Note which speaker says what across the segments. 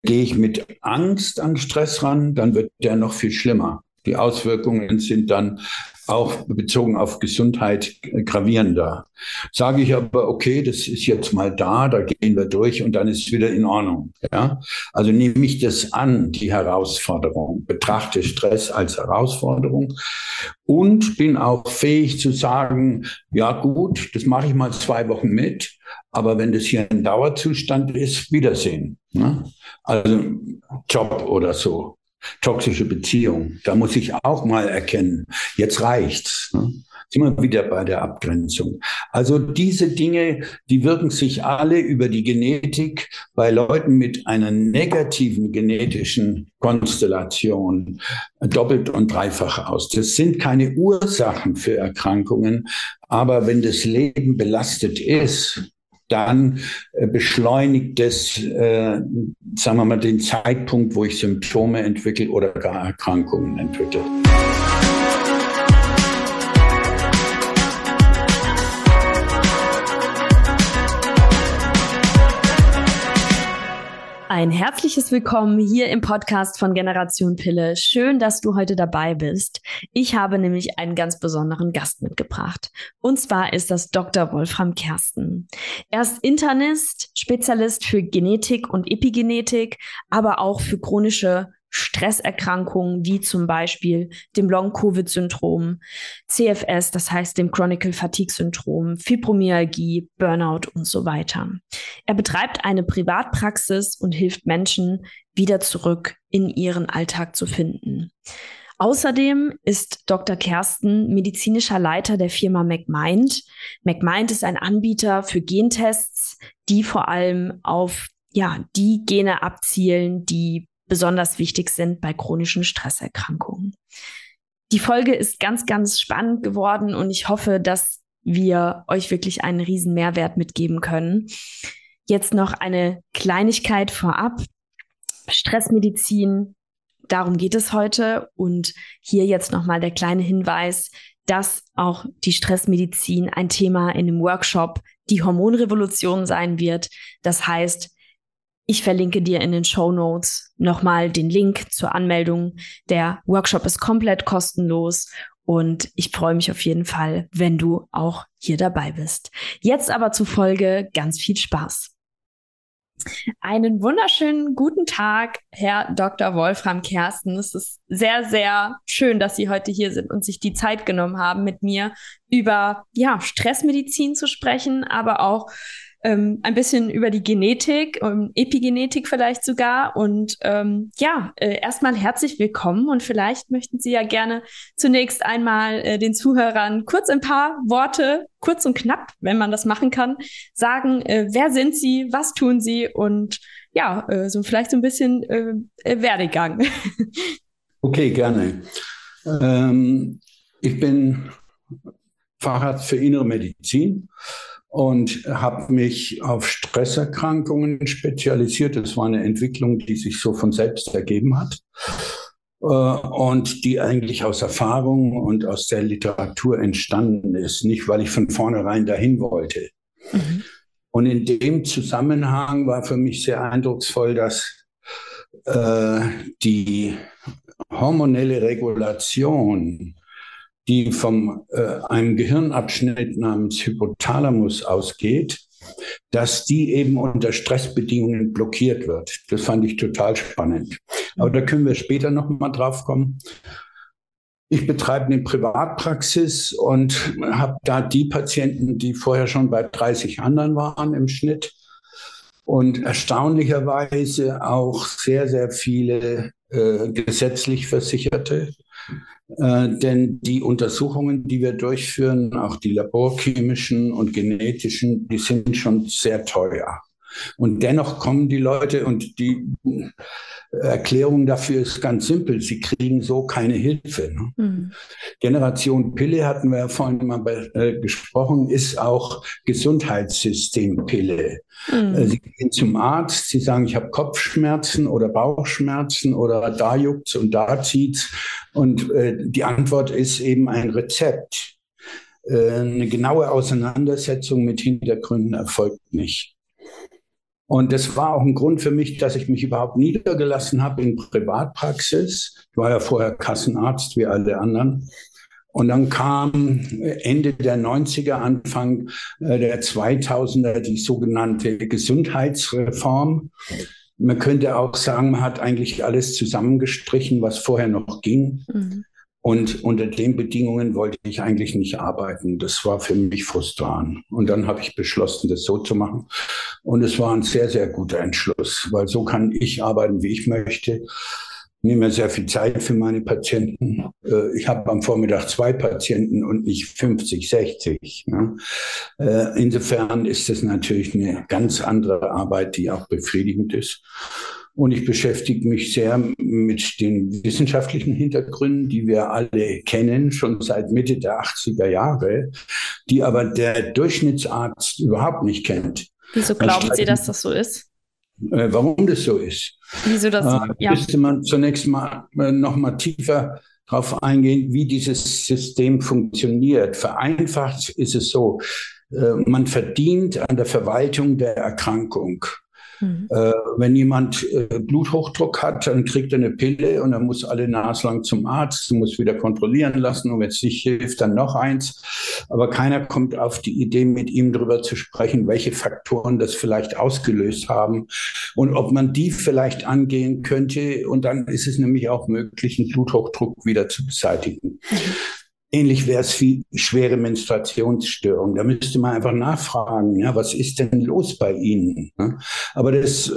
Speaker 1: Gehe ich mit Angst an Stress ran, dann wird der noch viel schlimmer. Die Auswirkungen sind dann auch bezogen auf Gesundheit gravierender. Sage ich aber, okay, das ist jetzt mal da gehen wir durch und dann ist es wieder in Ordnung. Ja? Also nehme ich das an, die Herausforderung, betrachte Stress als Herausforderung und bin auch fähig zu sagen, ja gut, das mache ich mal 2 Wochen mit, aber wenn das hier ein Dauerzustand ist, Wiedersehen. Ne? Also Job oder so. Toxische Beziehung, da muss ich auch mal erkennen, jetzt reicht's. Ne? Sind wir wieder bei der Abgrenzung. Also diese Dinge, die wirken sich alle über die Genetik bei Leuten mit einer negativen genetischen Konstellation doppelt und dreifach aus. Das sind keine Ursachen für Erkrankungen, aber wenn das Leben belastet ist, dann beschleunigt es, sagen wir mal, den Zeitpunkt, wo ich Symptome entwickle oder gar Erkrankungen entwickle.
Speaker 2: Ein herzliches Willkommen hier im Podcast von Generation Pille. Schön, dass du heute dabei bist. Ich habe nämlich einen ganz besonderen Gast mitgebracht. Und zwar ist das Dr. Wolfram Kersten. Er ist Internist, Spezialist für Genetik und Epigenetik, aber auch für chronische Stresserkrankungen wie zum Beispiel dem Long-Covid-Syndrom, CFS, das heißt dem Chronic Fatigue-Syndrom, Fibromyalgie, Burnout und so weiter. Er betreibt eine Privatpraxis und hilft Menschen, wieder zurück in ihren Alltag zu finden. Außerdem ist Dr. Kersten medizinischer Leiter der Firma McMind. McMind ist ein Anbieter für Gentests, die vor allem auf die Gene abzielen, die besonders wichtig sind bei chronischen Stresserkrankungen. Die Folge ist ganz, ganz spannend geworden und ich hoffe, dass wir euch wirklich einen riesen Mehrwert mitgeben können. Jetzt noch eine Kleinigkeit vorab. Stressmedizin, darum geht es heute. Und hier jetzt nochmal der kleine Hinweis, dass auch die Stressmedizin ein Thema in dem Workshop die Hormonrevolution sein wird. Das heißt, ich verlinke dir in den Shownotes nochmal den Link zur Anmeldung. Der Workshop ist komplett kostenlos und ich freue mich auf jeden Fall, wenn du auch hier dabei bist. Jetzt aber zur Folge, ganz viel Spaß. Einen wunderschönen guten Tag, Herr Dr. Wolfram Kersten. Es ist sehr, sehr schön, dass Sie heute hier sind und sich die Zeit genommen haben, mit mir über Stressmedizin zu sprechen, aber auch ein bisschen über die Genetik, Epigenetik vielleicht sogar. Und erstmal herzlich willkommen und vielleicht möchten Sie ja gerne zunächst einmal den Zuhörern kurz ein paar Worte, kurz und knapp, wenn man das machen kann, sagen, wer sind Sie, was tun Sie und so vielleicht so ein bisschen Werdegang.
Speaker 1: Okay, gerne. Ich bin Facharzt für Innere Medizin und habe mich auf Stresserkrankungen spezialisiert. Das war eine Entwicklung, die sich so von selbst ergeben hat und die eigentlich aus Erfahrung und aus der Literatur entstanden ist, nicht weil ich von vornherein dahin wollte. Mhm. Und in dem Zusammenhang war für mich sehr eindrucksvoll, dass die hormonelle Regulation, die von einem Gehirnabschnitt namens Hypothalamus ausgeht, dass die eben unter Stressbedingungen blockiert wird. Das fand ich total spannend. Aber da können wir später noch mal drauf kommen. Ich betreibe eine Privatpraxis und habe da die Patienten, die vorher schon bei 30 anderen waren im Schnitt. Und erstaunlicherweise auch sehr, sehr viele gesetzlich Versicherte. Denn die Untersuchungen, die wir durchführen, auch die laborchemischen und genetischen, die sind schon sehr teuer. Und dennoch kommen die Leute und die Erklärung dafür ist ganz simpel. Sie kriegen so keine Hilfe. Ne? Mhm. Generation Pille, hatten wir ja vorhin mal gesprochen, ist auch Gesundheitssystempille. Mhm. Sie gehen zum Arzt, Sie sagen, ich habe Kopfschmerzen oder Bauchschmerzen oder da juckt's und da zieht's. Und die Antwort ist eben ein Rezept. Eine genaue Auseinandersetzung mit Hintergründen erfolgt nicht. Und das war auch ein Grund für mich, dass ich mich überhaupt niedergelassen habe in Privatpraxis. Ich war ja vorher Kassenarzt wie alle anderen. Und dann kam Ende der 90er, Anfang der 2000er die sogenannte Gesundheitsreform. Man könnte auch sagen, man hat eigentlich alles zusammengestrichen, was vorher noch ging. Mhm. Und unter den Bedingungen wollte ich eigentlich nicht arbeiten. Das war für mich frustrierend. Und dann habe ich beschlossen, das so zu machen. Und es war ein sehr, sehr guter Entschluss, weil so kann ich arbeiten, wie ich möchte. Ich nehme mir sehr viel Zeit für meine Patienten. Ich habe am Vormittag 2 Patienten und nicht 50, 60. Insofern ist das natürlich eine ganz andere Arbeit, die auch befriedigend ist. Und ich beschäftige mich sehr mit den wissenschaftlichen Hintergründen, die wir alle kennen, schon seit Mitte der 80er Jahre, die aber der Durchschnittsarzt überhaupt nicht kennt.
Speaker 2: Wieso glauben Sie, dass das so ist?
Speaker 1: Warum das so ist?
Speaker 2: Wieso das?
Speaker 1: Ja. Müsste man zunächst mal noch mal tiefer darauf eingehen, wie dieses System funktioniert. Vereinfacht ist es so, man verdient an der Verwaltung der Erkrankung. Mhm. Wenn jemand Bluthochdruck hat, dann kriegt er eine Pille und er muss alle naslang zum Arzt, muss wieder kontrollieren lassen und wenn es nicht hilft, dann noch eins. Aber keiner kommt auf die Idee, mit ihm darüber zu sprechen, welche Faktoren das vielleicht ausgelöst haben und ob man die vielleicht angehen könnte. Und dann ist es nämlich auch möglich, einen Bluthochdruck wieder zu beseitigen. Mhm. Ähnlich wäre es wie schwere Menstruationsstörungen. Da müsste man einfach nachfragen, ja, was ist denn los bei Ihnen? Aber das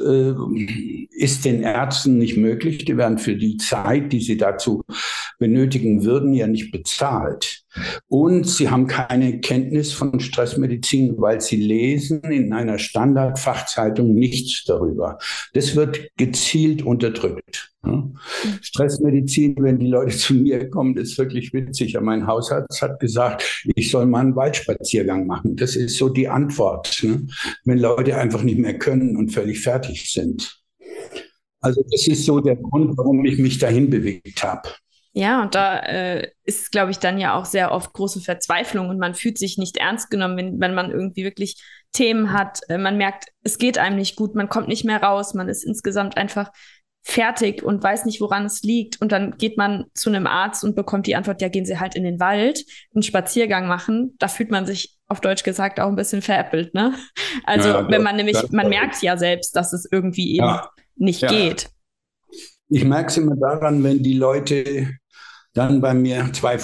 Speaker 1: ist den Ärzten nicht möglich. Die werden für die Zeit, die sie dazu benötigen würden, ja nicht bezahlt. Und sie haben keine Kenntnis von Stressmedizin, weil sie lesen in einer Standardfachzeitung nichts darüber. Das wird gezielt unterdrückt. Stressmedizin, wenn die Leute zu mir kommen, ist wirklich witzig. Mein Hausarzt hat gesagt, ich soll mal einen Waldspaziergang machen. Das ist so die Antwort, wenn Leute einfach nicht mehr können und völlig fertig sind. Also das ist so der Grund, warum ich mich dahin bewegt habe.
Speaker 2: Ja, und da ist, glaube ich, dann ja auch sehr oft große Verzweiflung und man fühlt sich nicht ernst genommen, wenn man irgendwie wirklich Themen hat. Man merkt, es geht einem nicht gut, man kommt nicht mehr raus, man ist insgesamt einfach fertig und weiß nicht, woran es liegt. Und dann geht man zu einem Arzt und bekommt die Antwort, ja, gehen Sie halt in den Wald, einen Spaziergang machen. Da fühlt man sich auf Deutsch gesagt auch ein bisschen veräppelt, ne? Also ja, wenn man nämlich, man merkt ja selbst, dass es irgendwie eben nicht geht.
Speaker 1: Ich merke es immer daran, wenn die Leute dann bei mir 2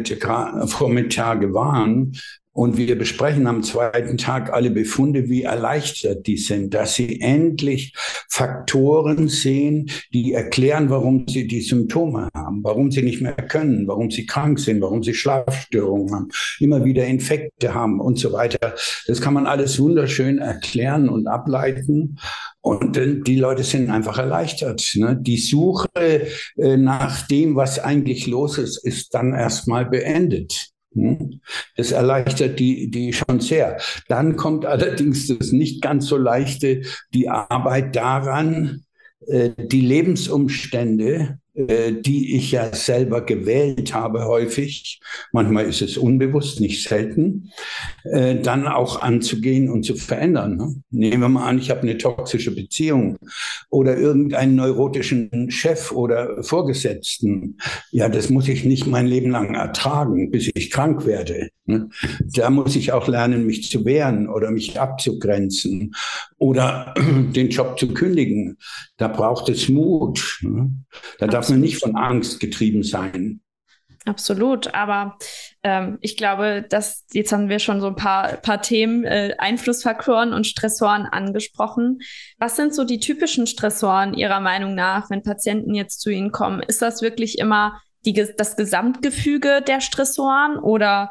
Speaker 1: Vormittage waren und wir besprechen am zweiten Tag alle Befunde, wie erleichtert die sind, dass sie endlich Faktoren sehen, die erklären, warum sie die Symptome haben, warum sie nicht mehr können, warum sie krank sind, warum sie Schlafstörungen haben, immer wieder Infekte haben und so weiter. Das kann man alles wunderschön erklären und ableiten. Und die Leute sind einfach erleichtert. Ne? Die Suche nach dem, was eigentlich los ist, ist dann erstmal beendet. Das erleichtert die schon sehr. Dann kommt allerdings das nicht ganz so leichte, die Arbeit daran, die Lebensumstände, die ich ja selber gewählt habe häufig, manchmal ist es unbewusst, nicht selten, dann auch anzugehen und zu verändern. Ne? Nehmen wir mal an, ich habe eine toxische Beziehung oder irgendeinen neurotischen Chef oder Vorgesetzten. Ja, das muss ich nicht mein Leben lang ertragen, bis ich krank werde. Ne? Da muss ich auch lernen, mich zu wehren oder mich abzugrenzen oder den Job zu kündigen. Da braucht es Mut. Ne? Da darf man nicht von Angst getrieben sein.
Speaker 2: Absolut, aber ich glaube, dass jetzt haben wir schon so ein paar Themen, Einflussfaktoren und Stressoren angesprochen. Was sind so die typischen Stressoren Ihrer Meinung nach, wenn Patienten jetzt zu Ihnen kommen? Ist das wirklich immer das Gesamtgefüge der Stressoren oder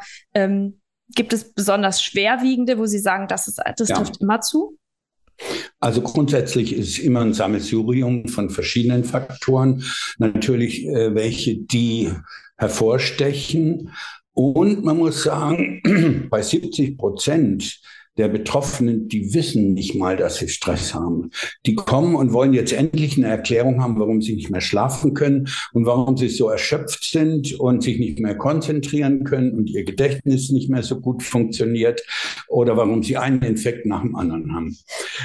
Speaker 2: gibt es besonders schwerwiegende, wo Sie sagen, das trifft immer zu?
Speaker 1: Also grundsätzlich ist es immer ein Sammelsurium von verschiedenen Faktoren. Natürlich welche, die hervorstechen. Und man muss sagen, bei 70% der Betroffenen, die wissen nicht mal, dass sie Stress haben. Die kommen und wollen jetzt endlich eine Erklärung haben, warum sie nicht mehr schlafen können und warum sie so erschöpft sind und sich nicht mehr konzentrieren können und ihr Gedächtnis nicht mehr so gut funktioniert oder warum sie einen Infekt nach dem anderen haben.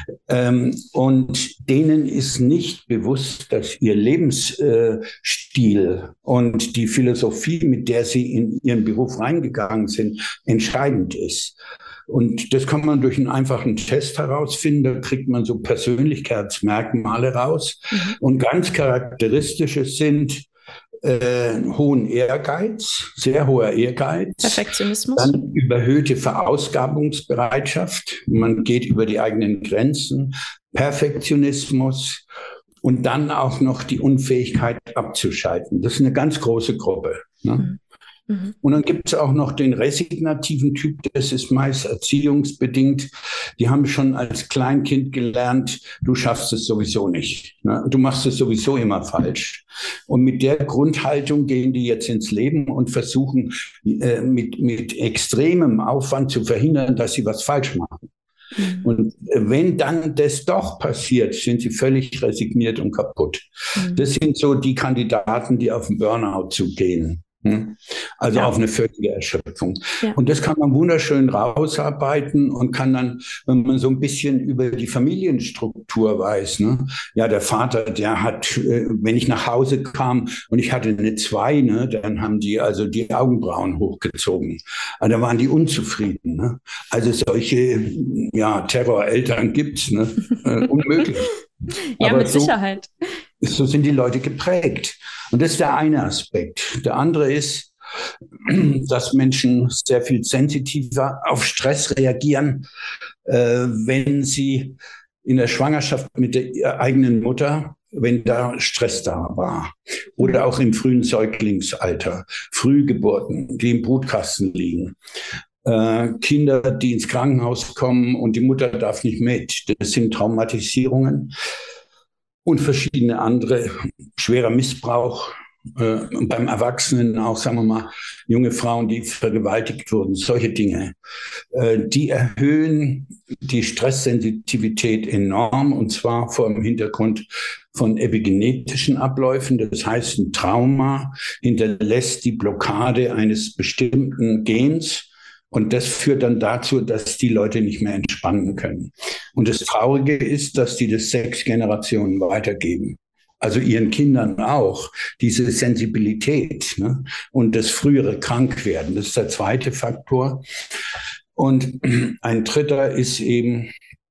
Speaker 1: Und denen ist nicht bewusst, dass ihr Lebensstil und die Philosophie, mit der sie in ihren Beruf reingegangen sind, entscheidend ist. Und das kann man durch einen einfachen Test herausfinden. Da kriegt man so Persönlichkeitsmerkmale raus. Und ganz charakteristische sind hohen Ehrgeiz, sehr hoher Ehrgeiz.
Speaker 2: Perfektionismus.
Speaker 1: Dann überhöhte Verausgabungsbereitschaft. Man geht über die eigenen Grenzen. Perfektionismus. Und dann auch noch die Unfähigkeit abzuschalten. Das ist eine ganz große Gruppe. Ne? Und dann gibt es auch noch den resignativen Typ, das ist meist erziehungsbedingt. Die haben schon als Kleinkind gelernt, du schaffst es sowieso nicht. Ne? Du machst es sowieso immer falsch. Und mit der Grundhaltung gehen die jetzt ins Leben und versuchen mit extremem Aufwand zu verhindern, dass sie was falsch machen. Und wenn dann das doch passiert, sind sie völlig resigniert und kaputt. Das sind so die Kandidaten, die auf den Burnout zugehen. Also auf eine völlige Erschöpfung. Ja. Und das kann man wunderschön rausarbeiten und kann dann, wenn man so ein bisschen über die Familienstruktur weiß, ne? Ja, der Vater, der hat, wenn ich nach Hause kam und ich hatte eine 2, ne, dann haben die also die Augenbrauen hochgezogen. Also da waren die unzufrieden. Ne? Also solche Terroreltern gibt's, ne? Unmöglich.
Speaker 2: Ja, aber mit Sicherheit.
Speaker 1: So sind die Leute geprägt. Und das ist der eine Aspekt. Der andere ist, dass Menschen sehr viel sensitiver auf Stress reagieren, wenn sie in der Schwangerschaft mit der eigenen Mutter, wenn da Stress da war. Oder auch im frühen Säuglingsalter, Frühgeburten, die im Brutkasten liegen. Kinder, die ins Krankenhaus kommen und die Mutter darf nicht mit. Das sind Traumatisierungen. Und verschiedene andere, schwerer Missbrauch, beim Erwachsenen auch, sagen wir mal, junge Frauen, die vergewaltigt wurden, solche Dinge. Die erhöhen die Stresssensitivität enorm, und zwar vor dem Hintergrund von epigenetischen Abläufen. Das heißt, ein Trauma hinterlässt die Blockade eines bestimmten Gens. Und das führt dann dazu, dass die Leute nicht mehr entspannen können. Und das Traurige ist, dass die das 6 Generationen weitergeben. Also ihren Kindern auch diese Sensibilität, ne? Und das frühere Krankwerden. Das ist der zweite Faktor. Und ein dritter ist eben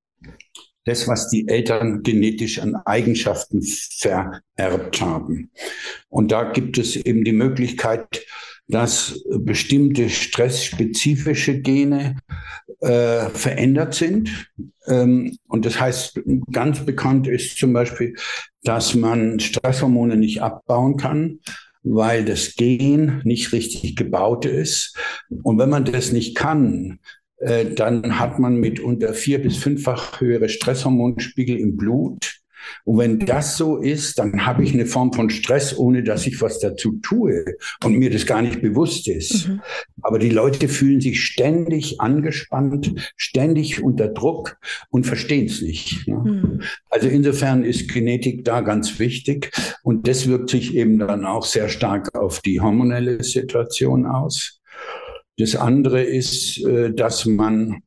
Speaker 1: das, was die Eltern genetisch an Eigenschaften vererbt haben. Und da gibt es eben die Möglichkeit, dass bestimmte stressspezifische Gene verändert sind. Und das heißt, ganz bekannt ist zum Beispiel, dass man Stresshormone nicht abbauen kann, weil das Gen nicht richtig gebaut ist. Und wenn man das nicht kann, dann hat man mitunter 4- bis 5-fach höhere Stresshormonspiegel im Blut. Und wenn das so ist, dann habe ich eine Form von Stress, ohne dass ich was dazu tue und mir das gar nicht bewusst ist. Aber die Leute fühlen sich ständig angespannt, ständig unter Druck und verstehen es nicht. Ne? Also insofern ist Genetik da ganz wichtig, und das wirkt sich eben dann auch sehr stark auf die hormonelle Situation aus. Das andere ist, dass man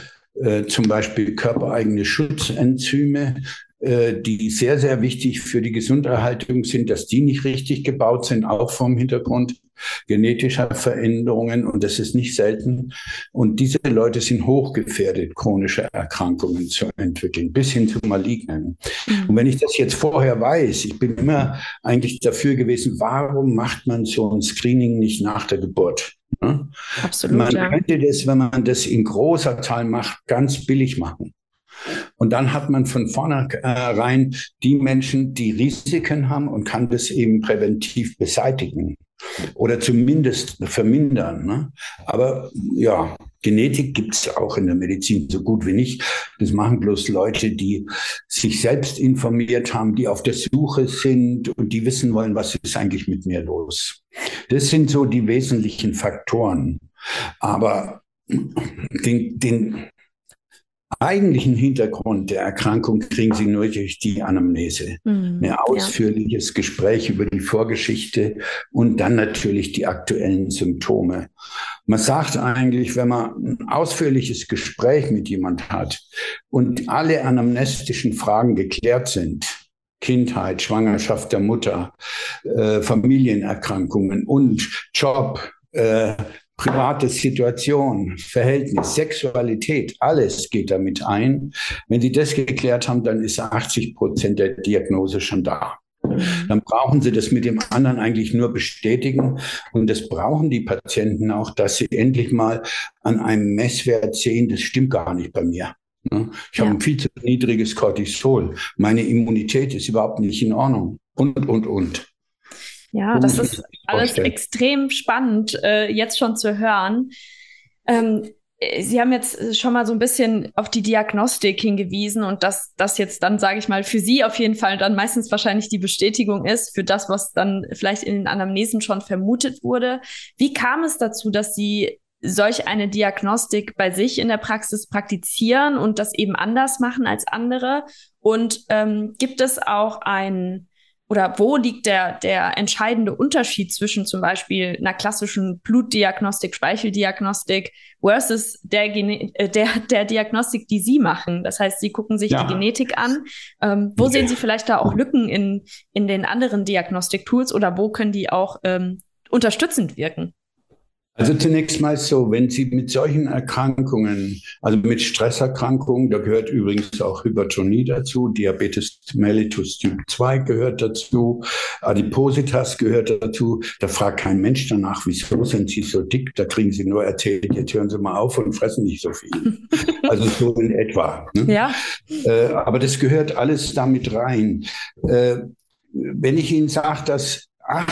Speaker 1: zum Beispiel körpereigene Schutzenzyme, die sehr, sehr wichtig für die Gesunderhaltung sind, dass die nicht richtig gebaut sind, auch vom Hintergrund genetischer Veränderungen. Und das ist nicht selten. Und diese Leute sind hochgefährdet, chronische Erkrankungen zu entwickeln, bis hin zu malignen. Und wenn ich das jetzt vorher weiß, ich bin immer eigentlich dafür gewesen, warum macht man so ein Screening nicht nach der Geburt?
Speaker 2: Absolut,
Speaker 1: man könnte das, wenn man das in großer Zahl macht, ganz billig machen. Und dann hat man von vornherein die Menschen, die Risiken haben, und kann das eben präventiv beseitigen oder zumindest vermindern. Ne? Aber ja, Genetik gibt es auch in der Medizin so gut wie nicht. Das machen bloß Leute, die sich selbst informiert haben, die auf der Suche sind und die wissen wollen, was ist eigentlich mit mir los. Das sind so die wesentlichen Faktoren. Aber eigentlichen Hintergrund der Erkrankung kriegen Sie nur durch die Anamnese. Ein ausführliches Gespräch über die Vorgeschichte und dann natürlich die aktuellen Symptome. Man sagt eigentlich, wenn man ein ausführliches Gespräch mit jemand hat und alle anamnestischen Fragen geklärt sind, Kindheit, Schwangerschaft der Mutter, Familienerkrankungen und Job, private Situation, Verhältnis, Sexualität, alles geht damit ein. Wenn Sie das geklärt haben, dann ist 80% der Diagnose schon da. Dann brauchen Sie das mit dem anderen eigentlich nur bestätigen. Und das brauchen die Patienten auch, dass sie endlich mal an einem Messwert sehen, das stimmt gar nicht bei mir. Ich habe ein viel zu niedriges Cortisol. Meine Immunität ist überhaupt nicht in Ordnung. Und.
Speaker 2: Ja, das ist alles extrem spannend, jetzt schon zu hören. Sie haben jetzt schon mal so ein bisschen auf die Diagnostik hingewiesen und dass das jetzt dann, sage ich mal, für Sie auf jeden Fall dann meistens wahrscheinlich die Bestätigung ist für das, was dann vielleicht in den Anamnesen schon vermutet wurde. Wie kam es dazu, dass Sie solch eine Diagnostik bei sich in der Praxis praktizieren und das eben anders machen als andere? Und gibt es auch oder wo liegt der entscheidende Unterschied zwischen zum Beispiel einer klassischen Blutdiagnostik, Speicheldiagnostik versus der Diagnostik, die Sie machen? Das heißt, Sie gucken sich die Genetik an. Wo sehen Sie vielleicht da auch Lücken in den anderen Diagnostiktools oder wo können die auch unterstützend wirken?
Speaker 1: Also zunächst mal so, wenn Sie mit solchen Erkrankungen, also mit Stresserkrankungen, da gehört übrigens auch Hypertonie dazu, Diabetes mellitus Typ 2 gehört dazu, Adipositas gehört dazu, da fragt kein Mensch danach, wieso sind Sie so dick, da kriegen Sie nur erzählt, jetzt hören Sie mal auf und fressen nicht so viel. Also so in etwa. Ne?
Speaker 2: Ja.
Speaker 1: Aber das gehört alles damit rein. Wenn ich Ihnen sage, dass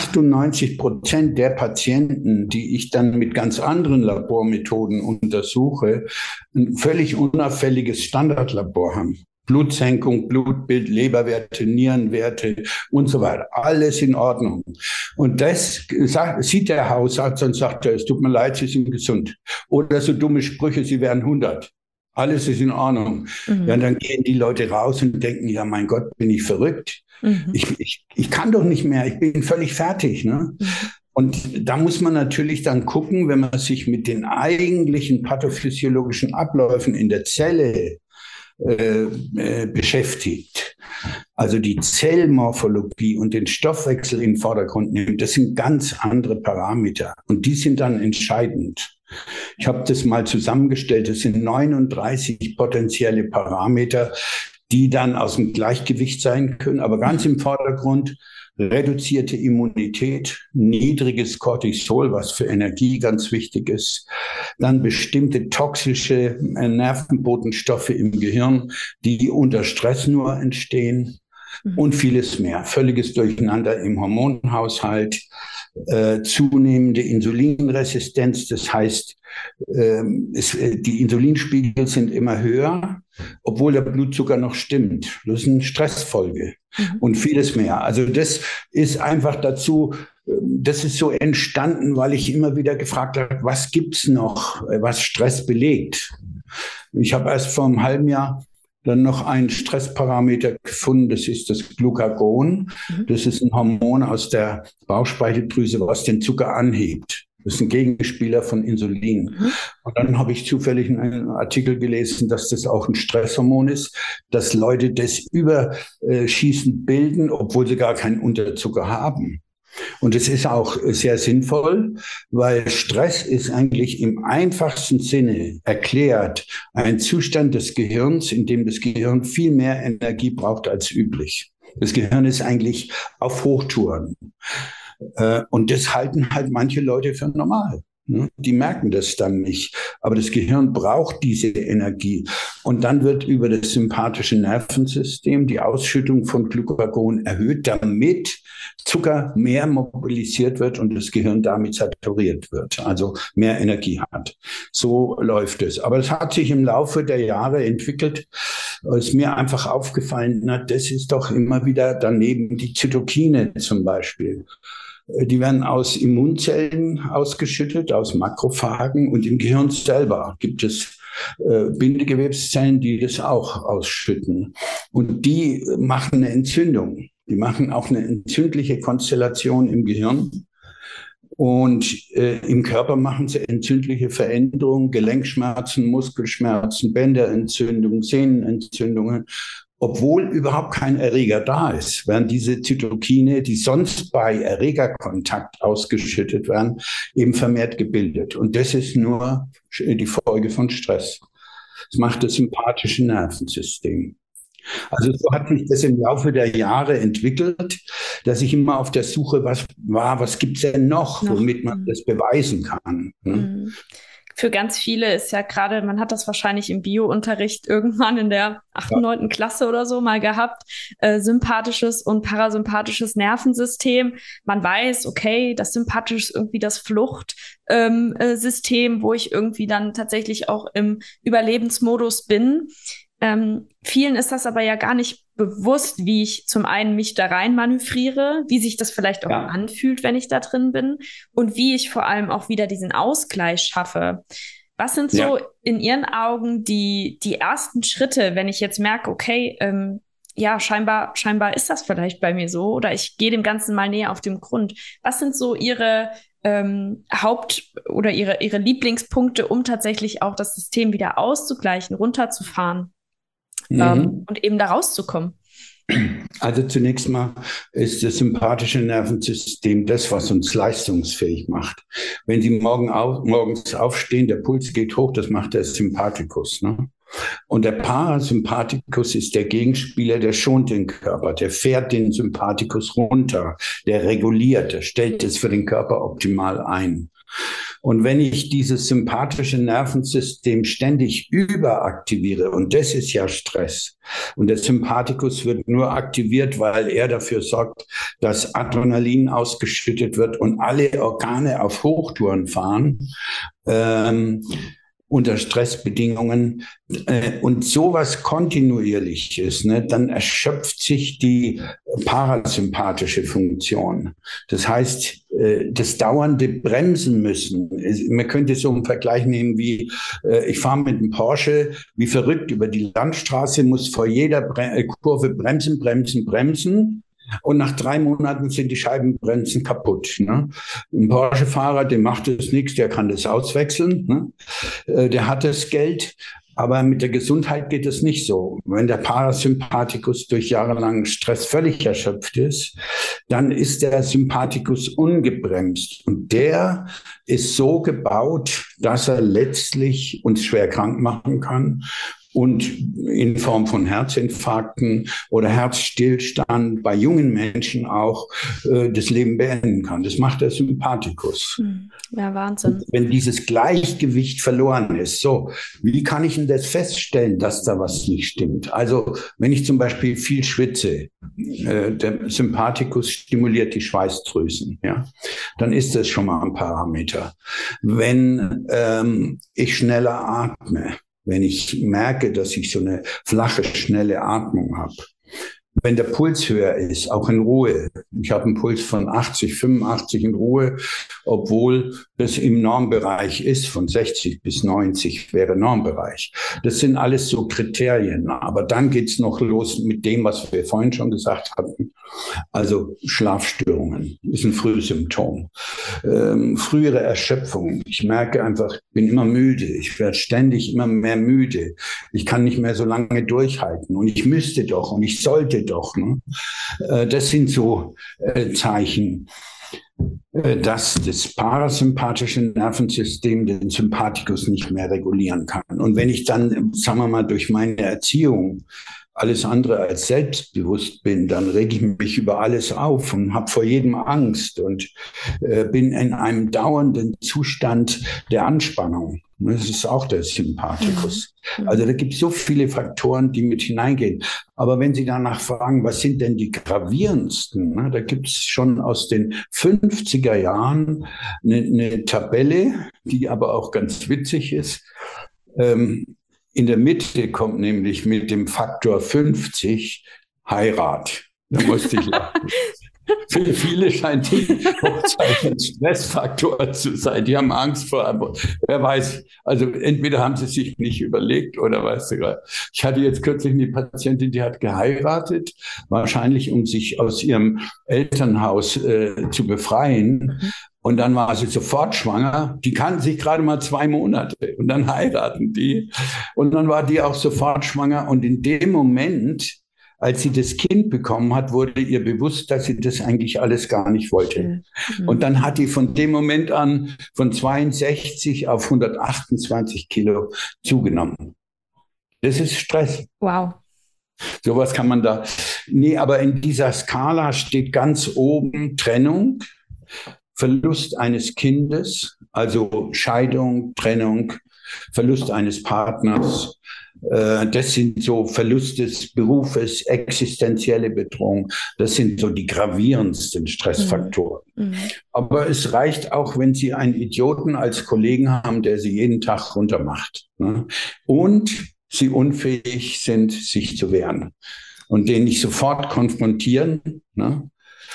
Speaker 1: 98% der Patienten, die ich dann mit ganz anderen Labormethoden untersuche, ein völlig unauffälliges Standardlabor haben. Blutsenkung, Blutbild, Leberwerte, Nierenwerte und so weiter. Alles in Ordnung. Und das sieht der Hausarzt und sagt, es tut mir leid, Sie sind gesund. Oder so dumme Sprüche, Sie wären 100. Alles ist in Ordnung. Ja, dann gehen die Leute raus und denken, ja, mein Gott, bin ich verrückt? Ich kann doch nicht mehr, ich bin völlig fertig. Ne? Und da muss man natürlich dann gucken, wenn man sich mit den eigentlichen pathophysiologischen Abläufen in der Zelle beschäftigt, also die Zellmorphologie und den Stoffwechsel in den Vordergrund nimmt, das sind ganz andere Parameter und die sind dann entscheidend. Ich habe das mal zusammengestellt, das sind 39 potenzielle Parameter, die dann aus dem Gleichgewicht sein können, aber ganz im Vordergrund reduzierte Immunität, niedriges Cortisol, was für Energie ganz wichtig ist, dann bestimmte toxische Nervenbotenstoffe im Gehirn, die unter Stress nur entstehen und vieles mehr. Völliges Durcheinander im Hormonhaushalt, zunehmende Insulinresistenz, das heißt, die Insulinspiegel sind immer höher, obwohl der Blutzucker noch stimmt. Das ist eine Stressfolge und vieles mehr. Also das ist einfach dazu, das ist so entstanden, weil ich immer wieder gefragt habe, was gibt's noch, was Stress belegt? Ich habe erst vor einem halben Jahr dann noch einen Stressparameter gefunden, das ist das Glucagon. Das ist ein Hormon aus der Bauchspeicheldrüse, was den Zucker anhebt. Das ist ein Gegenspieler von Insulin. Und dann habe ich zufällig einen Artikel gelesen, dass das auch ein Stresshormon ist, dass Leute das überschießend bilden, obwohl sie gar keinen Unterzucker haben. Und es ist auch sehr sinnvoll, weil Stress ist eigentlich im einfachsten Sinne erklärt ein Zustand des Gehirns, in dem das Gehirn viel mehr Energie braucht als üblich. Das Gehirn ist eigentlich auf Hochtouren. Und das halten halt manche Leute für normal. Die merken das dann nicht. Aber das Gehirn braucht diese Energie. Und dann wird über das sympathische Nervensystem die Ausschüttung von Glucagon erhöht, damit Zucker mehr mobilisiert wird und das Gehirn damit saturiert wird, also mehr Energie hat. So läuft es. Aber es hat sich im Laufe der Jahre entwickelt. Es ist mir einfach aufgefallen, das ist doch immer wieder daneben die Zytokine zum Beispiel. Die werden aus Immunzellen ausgeschüttet, aus Makrophagen und im Gehirn selber gibt es Bindegewebszellen, die das auch ausschütten. Und die machen eine Entzündung. Die machen auch eine entzündliche Konstellation im Gehirn. Und im Körper machen sie entzündliche Veränderungen, Gelenkschmerzen, Muskelschmerzen, Bänderentzündungen, Sehnenentzündungen, obwohl überhaupt kein Erreger da ist, werden diese Zytokine, die sonst bei Erregerkontakt ausgeschüttet werden, eben vermehrt gebildet. Und das ist nur die Folge von Stress. Das macht das sympathische Nervensystem. Also so hat sich das im Laufe der Jahre entwickelt, dass ich immer auf der Suche was gibt es denn noch, womit man das beweisen kann.
Speaker 2: Mhm. Für ganz viele ist ja gerade, man hat das wahrscheinlich im Bio-Unterricht irgendwann in der 8., 9. Klasse oder so mal gehabt, sympathisches und parasympathisches Nervensystem. Man weiß, okay, das Sympathische ist irgendwie das Fluchtsystem, wo ich irgendwie dann tatsächlich auch im Überlebensmodus bin. Vielen ist das aber ja gar nicht bewusst, wie ich zum einen mich da rein manövriere, wie sich das vielleicht auch anfühlt, wenn ich da drin bin und wie ich vor allem auch wieder diesen Ausgleich schaffe. Was sind so in Ihren Augen die ersten Schritte, wenn ich jetzt merke, okay, scheinbar ist das vielleicht bei mir so oder ich gehe dem Ganzen mal näher auf den Grund. Was sind so Ihre oder ihre Lieblingspunkte, um tatsächlich auch das System wieder auszugleichen, runterzufahren? Und eben da rauszukommen.
Speaker 1: Also zunächst mal ist das sympathische Nervensystem das, was uns leistungsfähig macht. Wenn Sie morgens aufstehen, der Puls geht hoch, das macht der Sympathikus. Ne? Und der Parasympathikus ist der Gegenspieler, der schont den Körper, der fährt den Sympathikus runter, der reguliert, der stellt es für den Körper optimal ein. Und wenn ich dieses sympathische Nervensystem ständig überaktiviere, und das ist ja Stress, und der Sympathikus wird nur aktiviert, weil er dafür sorgt, dass Adrenalin ausgeschüttet wird und alle Organe auf Hochtouren fahren, unter Stressbedingungen und sowas kontinuierlich ist, ne, dann erschöpft sich die parasympathische Funktion. Das heißt, das dauernde Bremsen müssen. Man könnte so einen Vergleich nehmen wie, ich fahre mit einem Porsche wie verrückt über die Landstraße, muss vor jeder Kurve bremsen. Und nach 3 Monaten sind die Scheibenbremsen kaputt. Ne? Ein Porsche-Fahrer, dem macht es nichts, der kann das auswechseln. Ne? Der hat das Geld. Aber mit der Gesundheit geht es nicht so. Wenn der Parasympathikus durch jahrelangen Stress völlig erschöpft ist, dann ist der Sympathikus ungebremst. Und der ist so gebaut, dass er letztlich uns schwer krank machen kann. Und in Form von Herzinfarkten oder Herzstillstand bei jungen Menschen auch das Leben beenden kann. Das macht der Sympathikus.
Speaker 2: Ja, Wahnsinn.
Speaker 1: Wenn dieses Gleichgewicht verloren ist, so, wie kann ich denn das feststellen, dass da was nicht stimmt? Also, wenn ich zum Beispiel viel schwitze, der Sympathikus stimuliert die Schweißdrüsen, ja, dann ist das schon mal ein Parameter. Wenn ich schneller atme, wenn ich merke, dass ich so eine flache, schnelle Atmung habe, wenn der Puls höher ist, auch in Ruhe. Ich habe einen Puls von 80, 85 in Ruhe, obwohl das im Normbereich ist, von 60 bis 90 wäre Normbereich. Das sind alles so Kriterien. Aber dann geht's noch los mit dem, was wir vorhin schon gesagt hatten. Also Schlafstörungen ist ein Frühsymptom. Frühere Erschöpfung. Ich merke einfach, ich bin immer müde. Ich werde ständig immer mehr müde. Ich kann nicht mehr so lange durchhalten. Und ich müsste doch und ich sollte doch. Ne? Das sind so Zeichen, dass das parasympathische Nervensystem den Sympathikus nicht mehr regulieren kann. Und wenn ich dann, sagen wir mal, durch meine Erziehung alles andere als selbstbewusst bin, dann rege ich mich über alles auf und habe vor jedem Angst und bin in einem dauernden Zustand der Anspannung. Das ist auch der Sympathikus. Also da gibt es so viele Faktoren, die mit hineingehen. Aber wenn Sie danach fragen, was sind denn die gravierendsten, ne, da gibt es schon aus den 50er Jahren eine Tabelle, die aber auch ganz witzig ist. In der Mitte kommt nämlich mit dem Faktor 50 Heirat. Da musste ich lachen. Für viele scheint die Hochzeit ein Stressfaktor zu sein. Die haben Angst vor, wer weiß, also entweder haben sie sich nicht überlegt oder weißt du, ich hatte jetzt kürzlich eine Patientin, die hat geheiratet, wahrscheinlich um sich aus ihrem Elternhaus zu befreien. Und dann war sie sofort schwanger. Die kannten sich gerade mal 2 Monate und dann heiraten die. Und dann war die auch sofort schwanger. Und in dem Moment, als sie das Kind bekommen hat, wurde ihr bewusst, dass sie das eigentlich alles gar nicht wollte. Und dann hat die von dem Moment an von 62 auf 128 Kilo zugenommen. Das ist Stress.
Speaker 2: Wow.
Speaker 1: Sowas kann man da. Nee, aber in dieser Skala steht ganz oben Trennung, Verlust eines Kindes, also Scheidung, Trennung, Verlust eines Partners. Das sind so Verlust des Berufes, existenzielle Bedrohung. Das sind so die gravierendsten Stressfaktoren. Aber es reicht auch, wenn Sie einen Idioten als Kollegen haben, der Sie jeden Tag runtermacht. Ne? Und Sie unfähig sind, sich zu wehren. Und den nicht sofort konfrontieren, ne?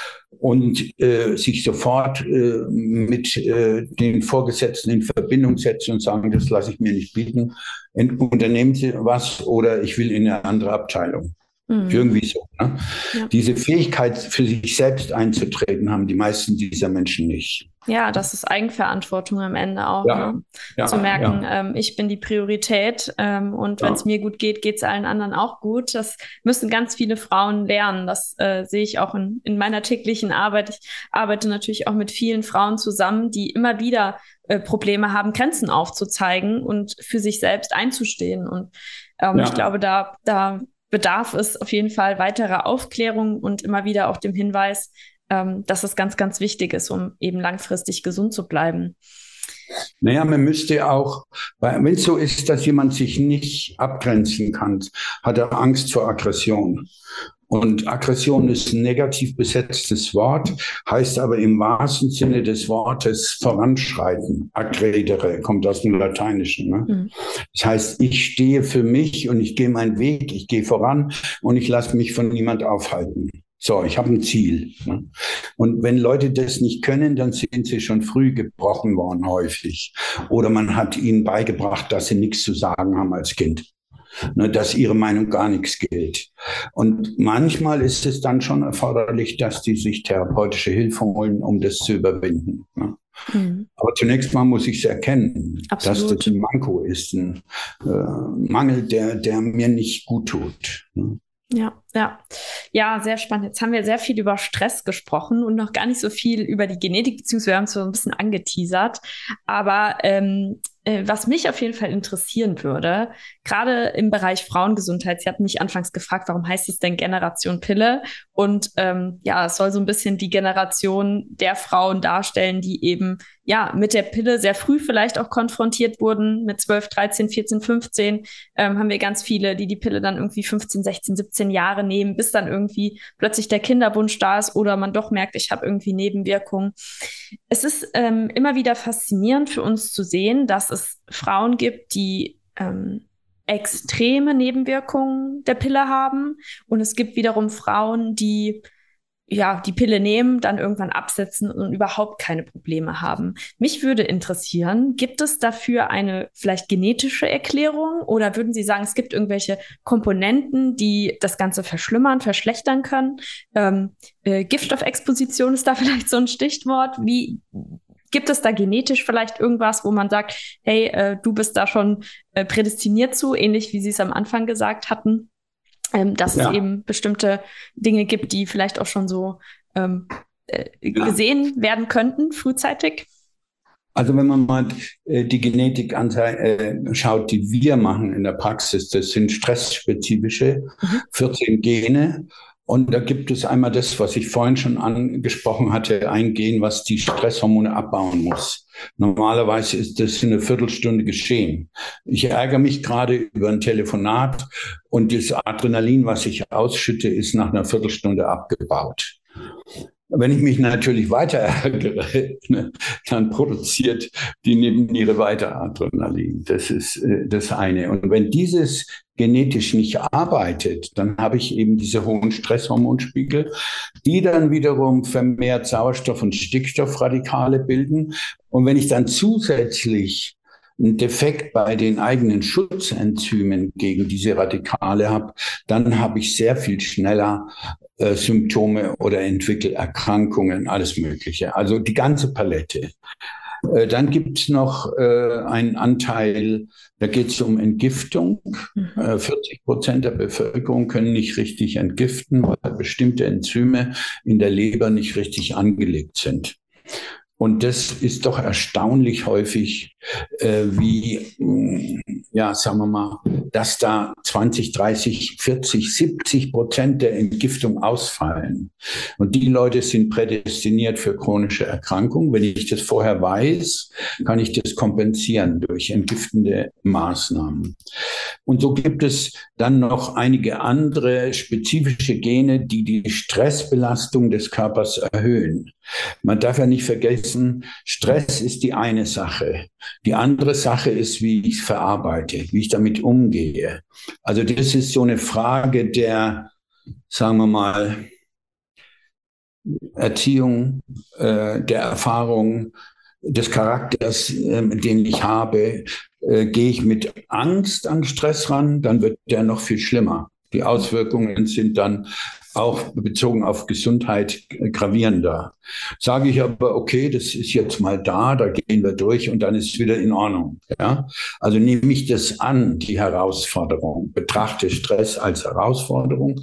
Speaker 1: Und sich sofort mit den Vorgesetzten in Verbindung setzen und sagen, das lasse ich mir nicht bieten. Unternehmen Sie was oder ich will in eine andere Abteilung. Irgendwie so. Ne? Ja. Diese Fähigkeit, für sich selbst einzutreten, haben die meisten dieser Menschen nicht.
Speaker 2: Ja, das ist Eigenverantwortung am Ende auch.
Speaker 1: Ja.
Speaker 2: Ne?
Speaker 1: Ja,
Speaker 2: zu merken, ich bin die Priorität und wenn es mir gut geht, geht es allen anderen auch gut. Das müssen ganz viele Frauen lernen. Das sehe ich auch in meiner täglichen Arbeit. Ich arbeite natürlich auch mit vielen Frauen zusammen, die immer wieder Probleme haben, Grenzen aufzuzeigen und für sich selbst einzustehen. Und ich glaube, da bedarf es auf jeden Fall weiterer Aufklärung und immer wieder auch dem Hinweis, dass es ganz, ganz wichtig ist, um eben langfristig gesund zu bleiben.
Speaker 1: Naja, man müsste auch, wenn es so ist, dass jemand sich nicht abgrenzen kann, hat er Angst vor Aggression. Und Aggression ist ein negativ besetztes Wort, heißt aber im wahrsten Sinne des Wortes voranschreiten. Aggredere kommt aus dem Lateinischen. Ne? Das heißt, ich stehe für mich und ich gehe meinen Weg, ich gehe voran und ich lasse mich von niemand aufhalten. So, ich habe ein Ziel. Ne? Und wenn Leute das nicht können, dann sind sie schon früh gebrochen worden, häufig. Oder man hat ihnen beigebracht, dass sie nichts zu sagen haben als Kind. Ne, dass ihre Meinung gar nichts gilt. Und manchmal ist es dann schon erforderlich, dass die sich therapeutische Hilfe holen, um das zu überwinden. Ne? Aber zunächst mal muss ich es erkennen, dass das ein Manko ist, ein Mangel, der mir nicht gut tut. Ne?
Speaker 2: Ja, sehr spannend. Jetzt haben wir sehr viel über Stress gesprochen und noch gar nicht so viel über die Genetik, beziehungsweise wir haben es so ein bisschen angeteasert. Aber was mich auf jeden Fall interessieren würde, gerade im Bereich Frauengesundheit, Sie hatten mich anfangs gefragt, warum heißt es denn Generation Pille? Und es soll so ein bisschen die Generation der Frauen darstellen, die eben mit der Pille sehr früh vielleicht auch konfrontiert wurden. Mit 12, 13, 14, 15 haben wir ganz viele, die Pille dann irgendwie 15, 16, 17 Jahre nehmen, bis dann irgendwie plötzlich der Kinderwunsch da ist oder man doch merkt, ich habe irgendwie Nebenwirkungen. Es ist immer wieder faszinierend für uns zu sehen, dass es Frauen gibt, die extreme Nebenwirkungen der Pille haben. Und es gibt wiederum Frauen, die die Pille nehmen, dann irgendwann absetzen und überhaupt keine Probleme haben. Mich würde interessieren, gibt es dafür eine vielleicht genetische Erklärung oder würden Sie sagen, es gibt irgendwelche Komponenten, die das Ganze verschlimmern, verschlechtern können? Giftstoffexposition ist da vielleicht so ein Stichwort. Gibt es da genetisch vielleicht irgendwas, wo man sagt, hey, du bist da schon prädestiniert zu, ähnlich wie Sie es am Anfang gesagt hatten? Dass es eben bestimmte Dinge gibt, die vielleicht auch schon so gesehen werden könnten, frühzeitig?
Speaker 1: Also wenn man mal die Genetik anschaut, die wir machen in der Praxis, das sind stressspezifische 14 Gene. Und da gibt es einmal das, was ich vorhin schon angesprochen hatte, ein Gen, was die Stresshormone abbauen muss. Normalerweise ist das in einer Viertelstunde geschehen. Ich ärgere mich gerade über ein Telefonat und das Adrenalin, was ich ausschütte, ist nach einer Viertelstunde abgebaut. Wenn ich mich natürlich weiter ärgere, ne, dann produziert die Nebenniere weiter Adrenalin. Das ist das eine. Und wenn dieses genetisch nicht arbeitet, dann habe ich eben diese hohen Stresshormonspiegel, die dann wiederum vermehrt Sauerstoff- und Stickstoffradikale bilden. Und wenn ich dann zusätzlich einen Defekt bei den eigenen Schutzenzymen gegen diese Radikale habe, dann habe ich sehr viel schneller Symptome oder entwickle Erkrankungen, alles Mögliche. Also die ganze Palette. Dann gibt es noch einen Anteil, da geht es um Entgiftung. 40% der Bevölkerung können nicht richtig entgiften, weil bestimmte Enzyme in der Leber nicht richtig angelegt sind. Und das ist doch erstaunlich häufig, sagen wir mal, dass da 20, 30, 40, 70% der Entgiftung ausfallen. Und die Leute sind prädestiniert für chronische Erkrankungen. Wenn ich das vorher weiß, kann ich das kompensieren durch entgiftende Maßnahmen. Und so gibt es dann noch einige andere spezifische Gene, die die Stressbelastung des Körpers erhöhen. Man darf ja nicht vergessen, Stress ist die eine Sache. Die andere Sache ist, wie ich es verarbeite, wie ich damit umgehe. Also das ist so eine Frage der, sagen wir mal, Erziehung, der Erfahrung, des Charakters, den ich habe. Gehe ich mit Angst an Stress ran, dann wird der noch viel schlimmer. Die Auswirkungen sind dann auch bezogen auf Gesundheit gravierender. Sage ich aber, okay, das ist jetzt mal da gehen wir durch und dann ist es wieder in Ordnung. Ja? Also nehme ich das an, die Herausforderung, betrachte Stress als Herausforderung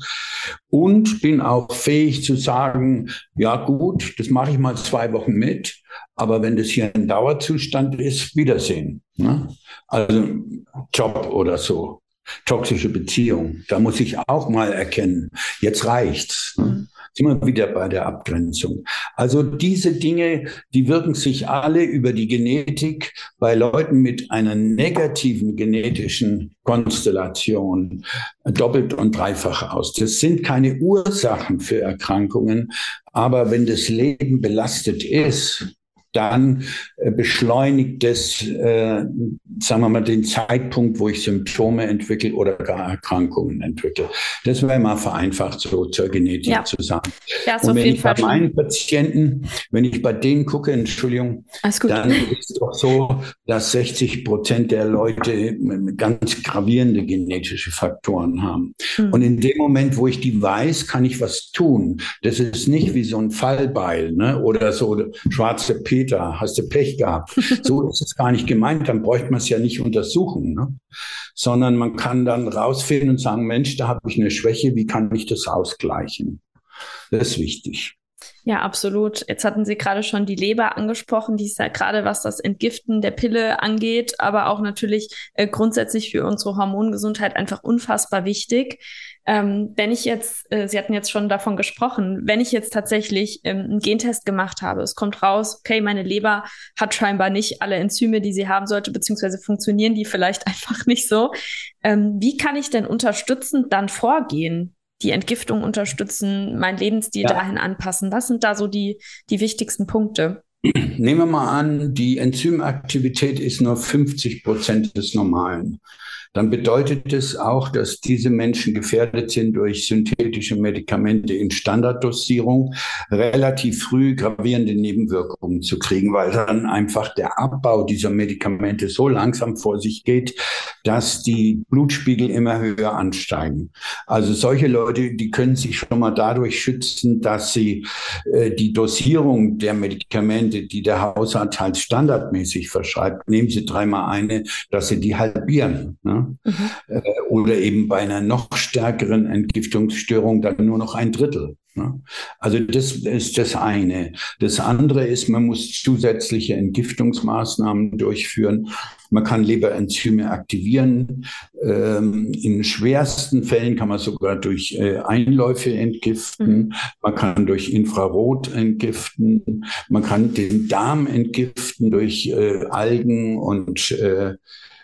Speaker 1: und bin auch fähig zu sagen, ja gut, das mache ich mal 2 Wochen mit, aber wenn das hier ein Dauerzustand ist, Wiedersehen. Ne? Also Job oder so. Toxische Beziehung, da muss ich auch mal erkennen, jetzt reicht's. Ne? Sind wir wieder bei der Abgrenzung. Also diese Dinge, die wirken sich alle über die Genetik bei Leuten mit einer negativen genetischen Konstellation doppelt und dreifach aus. Das sind keine Ursachen für Erkrankungen, aber wenn das Leben belastet ist, dann beschleunigt es, sagen wir mal, den Zeitpunkt, wo ich Symptome entwickle oder gar Erkrankungen entwickle. Das wäre mal vereinfacht so zur Genetik zu sagen.
Speaker 2: Ja,
Speaker 1: und wenn ich bei meinen Patienten, wenn ich bei denen gucke, Entschuldigung, dann ist es doch so, dass 60% der Leute ganz gravierende genetische Faktoren haben. Und in dem Moment, wo ich die weiß, kann ich was tun. Das ist nicht wie so ein Fallbeil, ne? Oder so schwarze Peter. Hast du Pech gehabt. So ist es gar nicht gemeint, dann bräuchte man es ja nicht untersuchen, ne? Sondern man kann dann rausfinden und sagen, Mensch, da habe ich eine Schwäche, wie kann ich das ausgleichen? Das ist wichtig.
Speaker 2: Ja, absolut. Jetzt hatten Sie gerade schon die Leber angesprochen, die ist ja gerade, was das Entgiften der Pille angeht, aber auch natürlich grundsätzlich für unsere Hormongesundheit einfach unfassbar wichtig. Wenn ich jetzt, Sie hatten jetzt schon davon gesprochen, wenn ich jetzt tatsächlich einen Gentest gemacht habe, es kommt raus, okay, meine Leber hat scheinbar nicht alle Enzyme, die sie haben sollte, beziehungsweise funktionieren die vielleicht einfach nicht so. Wie kann ich denn unterstützend dann vorgehen? Die Entgiftung unterstützen, meinen Lebensstil dahin anpassen. Was sind da so die wichtigsten Punkte?
Speaker 1: Nehmen wir mal an, die Enzymaktivität ist nur 50% des Normalen. Dann bedeutet es auch, dass diese Menschen gefährdet sind, durch synthetische Medikamente in Standarddosierung relativ früh gravierende Nebenwirkungen zu kriegen, weil dann einfach der Abbau dieser Medikamente so langsam vor sich geht, dass die Blutspiegel immer höher ansteigen. Also solche Leute, die können sich schon mal dadurch schützen, dass sie die Dosierung der Medikamente, die der Hausarzt standardmäßig verschreibt, nehmen Sie 3-mal eine, dass sie die halbieren. Ne? Oder eben bei einer noch stärkeren Entgiftungsstörung dann nur noch 1/3. Ne? Also das ist das eine. Das andere ist, man muss zusätzliche Entgiftungsmaßnahmen durchführen. Man kann Leberenzyme aktivieren. In schwersten Fällen kann man sogar durch Einläufe entgiften. Man kann durch Infrarot entgiften. Man kann den Darm entgiften durch Algen und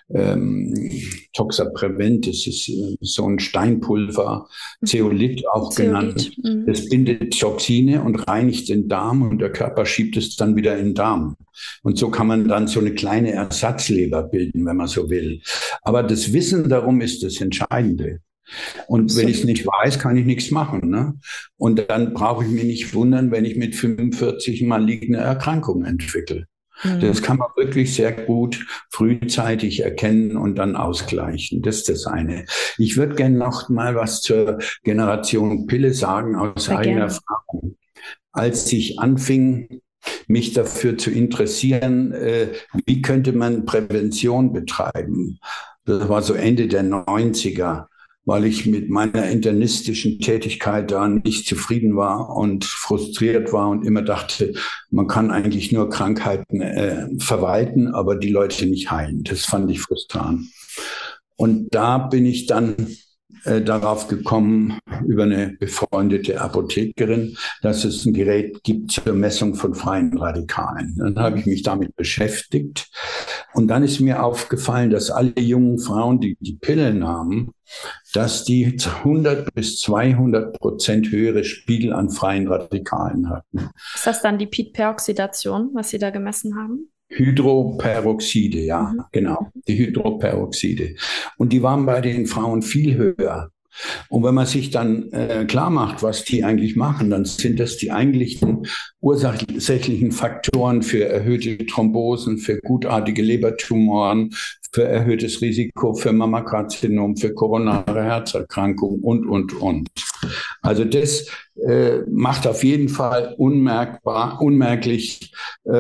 Speaker 1: Toxaprevent, das ist so ein Steinpulver, Zeolit auch genannt. Das bindet Toxine und reinigt den Darm und der Körper schiebt es dann wieder in den Darm. Und so kann man dann so eine kleine Ersatzleber bilden, wenn man so will. Aber das Wissen darum ist das Entscheidende. Und wenn ich es nicht weiß, kann ich nichts machen. Ne? Und dann brauche ich mich nicht wundern, wenn ich mit 45 maligene Erkrankungen entwickle. Das kann man wirklich sehr gut frühzeitig erkennen und dann ausgleichen. Das ist das eine. Ich würde gerne noch mal was zur Generation Pille sagen aus eigener Erfahrung. Als ich anfing, mich dafür zu interessieren, wie könnte man Prävention betreiben. Das war so Ende der 90er. Weil ich mit meiner internistischen Tätigkeit da nicht zufrieden war und frustriert war und immer dachte, man kann eigentlich nur Krankheiten verwalten, aber die Leute nicht heilen. Das fand ich frustrierend. Und da bin ich dann darauf gekommen, über eine befreundete Apothekerin, dass es ein Gerät gibt zur Messung von freien Radikalen. Dann habe ich mich damit beschäftigt. Und dann ist mir aufgefallen, dass alle jungen Frauen, die die Pille nahmen, dass die 100 bis 200% höhere Spiegel an freien Radikalen hatten.
Speaker 2: Ist das dann die Pit-Peroxidation, was Sie da gemessen haben?
Speaker 1: Hydroperoxide, ja, genau, die Hydroperoxide. Und die waren bei den Frauen viel höher. Und wenn man sich dann klar macht, was die eigentlich machen, dann sind das die eigentlichen ursächlichen Faktoren für erhöhte Thrombosen, für gutartige Lebertumoren, für erhöhtes Risiko für Mammakarzinom, für koronare Herzerkrankungen und. Also das macht auf jeden Fall unmerklich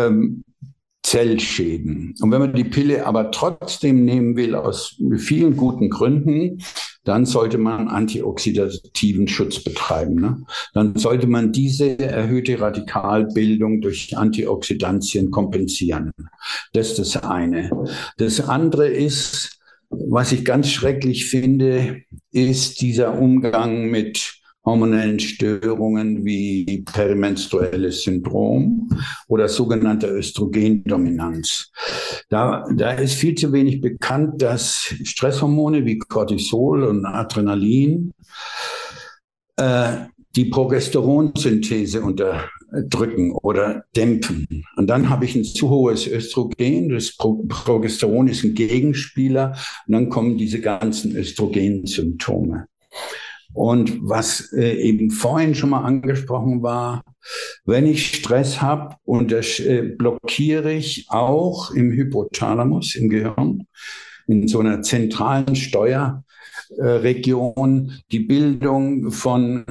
Speaker 1: Zellschäden. Und wenn man die Pille aber trotzdem nehmen will, aus vielen guten Gründen, dann sollte man antioxidativen Schutz betreiben. Ne? Dann sollte man diese erhöhte Radikalbildung durch Antioxidantien kompensieren. Das ist das eine. Das andere ist, was ich ganz schrecklich finde, ist dieser Umgang mit hormonellen Störungen wie perimenstruelles Syndrom oder sogenannte Östrogendominanz. Da ist viel zu wenig bekannt, dass Stresshormone wie Cortisol und Adrenalin die Progesteronsynthese unterdrücken oder dämpfen. Und dann habe ich ein zu hohes Östrogen, das Progesteron ist ein Gegenspieler und dann kommen diese ganzen Östrogensymptome. Und was eben vorhin schon mal angesprochen war, wenn ich Stress habe, blockiere ich auch im Hypothalamus, im Gehirn, in so einer zentralen Steuerregion, die Bildung von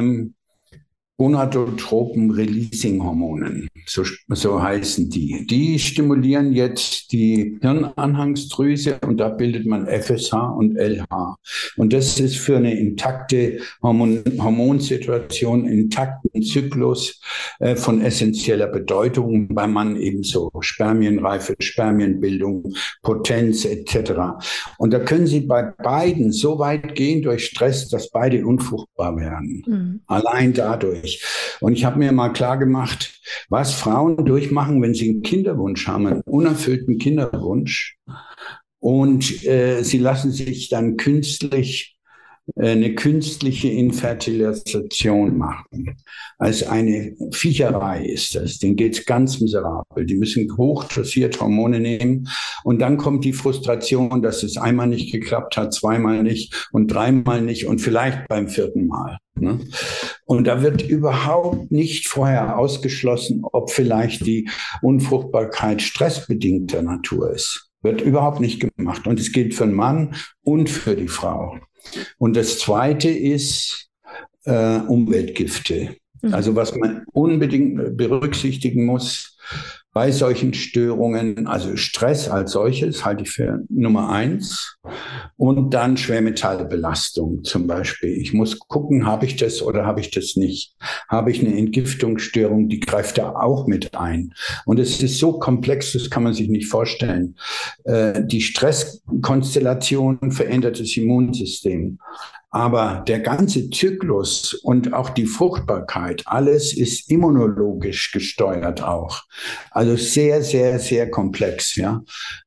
Speaker 1: Gonadotropen-Releasing-Hormonen, so heißen die. Die stimulieren jetzt die Hirnanhangsdrüse und da bildet man FSH und LH. Und das ist für eine intakte Hormonsituation, intakten Zyklus von essentieller Bedeutung, weil man eben so Spermienreife, Spermienbildung, Potenz etc. Und da können Sie bei beiden so weit gehen durch Stress, dass beide unfruchtbar werden. Allein dadurch. Und ich habe mir mal klar gemacht, was Frauen durchmachen, wenn sie einen Kinderwunsch haben, einen unerfüllten Kinderwunsch. Und sie lassen sich dann eine künstliche Infertilisation machen. Als eine Viecherei ist das. Denen geht's ganz miserabel. Die müssen hochdosiert Hormone nehmen. Und dann kommt die Frustration, dass es einmal nicht geklappt hat, zweimal nicht und dreimal nicht und vielleicht beim vierten Mal. Ne? Und da wird überhaupt nicht vorher ausgeschlossen, ob vielleicht die Unfruchtbarkeit stressbedingter Natur ist. Wird überhaupt nicht gemacht. Und es gilt für den Mann und für die Frau. Und das Zweite ist Umweltgifte. Also was man unbedingt berücksichtigen muss bei solchen Störungen, also Stress als solches halte ich für Nummer 1 und dann Schwermetallbelastung zum Beispiel. Ich muss gucken, habe ich das oder habe ich das nicht? Habe ich eine Entgiftungsstörung, die greift da auch mit ein. Und es ist so komplex, das kann man sich nicht vorstellen. Die Stresskonstellation verändert das Immunsystem. Aber der ganze Zyklus und auch die Fruchtbarkeit, alles ist immunologisch gesteuert auch. Also sehr, sehr, sehr komplex, ja.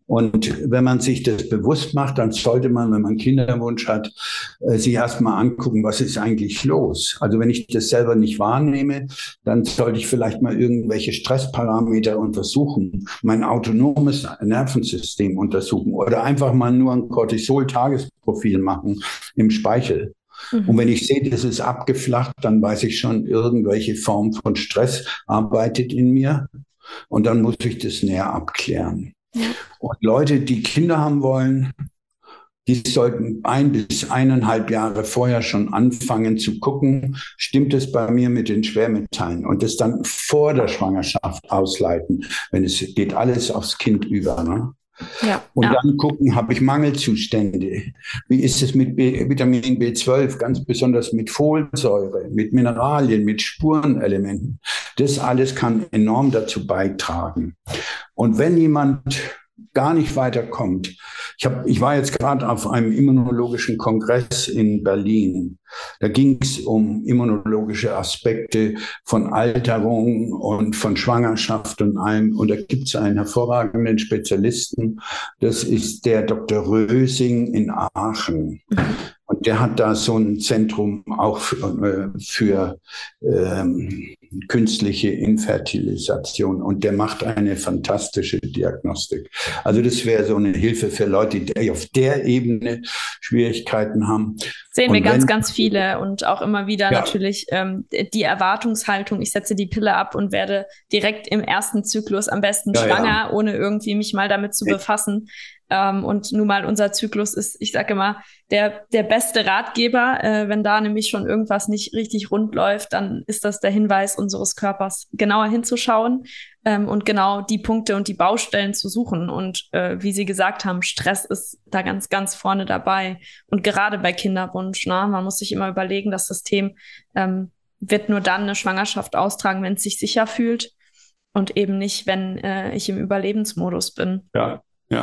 Speaker 1: Und wenn man sich das bewusst macht, dann sollte man, wenn man Kinderwunsch hat, sich erstmal angucken, was ist eigentlich los? Also wenn ich das selber nicht wahrnehme, dann sollte ich vielleicht mal irgendwelche Stressparameter untersuchen, mein autonomes Nervensystem untersuchen oder einfach mal nur ein Cortisol-Tagesprofil machen im Speichel. Und wenn ich sehe, das ist abgeflacht, dann weiß ich schon, irgendwelche Form von Stress arbeitet in mir. Und dann muss ich das näher abklären. Und Leute, die Kinder haben wollen, die sollten 1 bis 1,5 Jahre vorher schon anfangen zu gucken, stimmt es bei mir mit den Schwermetallen? Und das dann vor der Schwangerschaft ausleiten, wenn es geht alles aufs Kind über. Ne?
Speaker 2: Ja,
Speaker 1: und dann gucken, habe ich Mangelzustände? Wie ist es mit Vitamin B12, ganz besonders mit Folsäure, mit Mineralien, mit Spurenelementen? Das alles kann enorm dazu beitragen. Und wenn jemand gar nicht weiterkommt. Ich war jetzt gerade auf einem immunologischen Kongress in Berlin. Da ging es um immunologische Aspekte von Alterung und von Schwangerschaft und allem. Und da gibt es einen hervorragenden Spezialisten. Das ist der Dr. Rösing in Aachen. Und der hat da so ein Zentrum auch für künstliche Infertilisation. Und der macht eine fantastische Diagnostik. Also das wäre so eine Hilfe für Leute, die auf der Ebene Schwierigkeiten haben.
Speaker 2: Sehen wir ganz viele und auch immer wieder natürlich die Erwartungshaltung, ich setze die Pille ab und werde direkt im ersten Zyklus am besten schwanger, ohne irgendwie mich mal damit zu befassen. Und nun mal unser Zyklus ist, ich sage immer, der beste Ratgeber. Wenn da nämlich schon irgendwas nicht richtig rund läuft, dann ist das der Hinweis unseres Körpers, genauer hinzuschauen und genau die Punkte und die Baustellen zu suchen. Und wie Sie gesagt haben, Stress ist da ganz vorne dabei. Und gerade bei Kinderwunsch, man muss sich immer überlegen, das System wird nur dann eine Schwangerschaft austragen, wenn es sich sicher fühlt und eben nicht, wenn ich im Überlebensmodus bin.
Speaker 1: Ja.